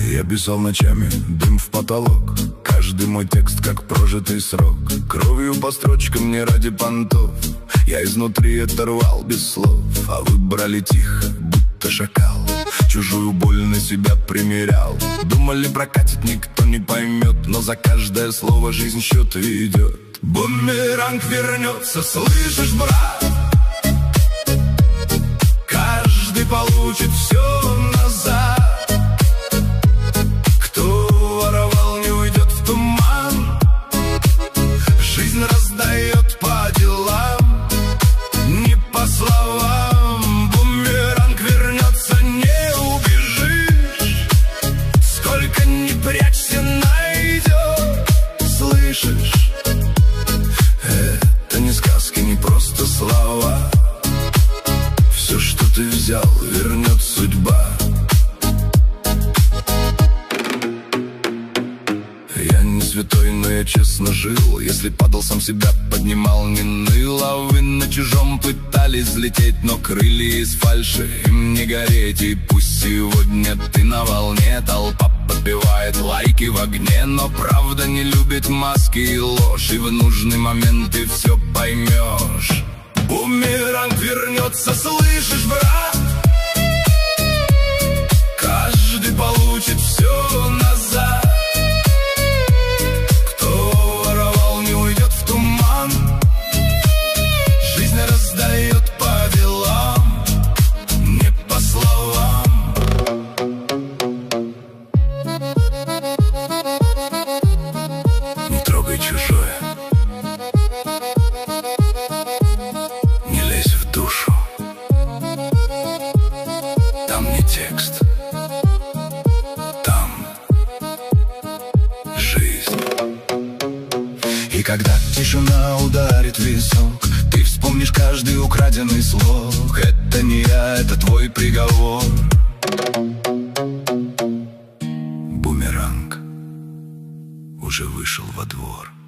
Я писал ночами, дым в потолок. Каждый мой текст как прожитый срок. Кровью по строчкам не ради понтов. Я изнутри это рвал без слов. А вы брали тихо, будто шакал. Чужую боль на себя примерял. Думали, прокатит, никто не поймет. Но за каждое слово жизнь счет ведет. Бумеранг вернется, слышишь, брат? Каждый получит все назад. Кто воровал, не уйдет в туман. Жизнь раздает по делам, не по словам. Бумеранг вернется, не убежишь. Сколько ни прячься, найдет. Слышишь? Это не сказки, не просто слова. Все, что ты взял, вернет судьба. Я не святой, но я честно жил. Если падал, сам себя поднимал, не ныл. А вы на чужом пытались взлететь, но крылья из фальши им не гореть. И пусть сегодня ты на волне, толпа подбивает лайки в огне. Но правда не любит маски и ложь, и в нужный момент ты все поймешь. Бумеранг вернется, слышишь, брат? Каждый получит все назад. Кто воровал, не уйдет в туман. Жизнь раздает по делам, не по словам. Не трогай чужое, не лезь в душу. Там не текст, там жизнь. И когда тишина ударит в висок, ты вспомнишь каждый украденный слог. Это не я, это твой приговор. Бумеранг уже вышел во двор.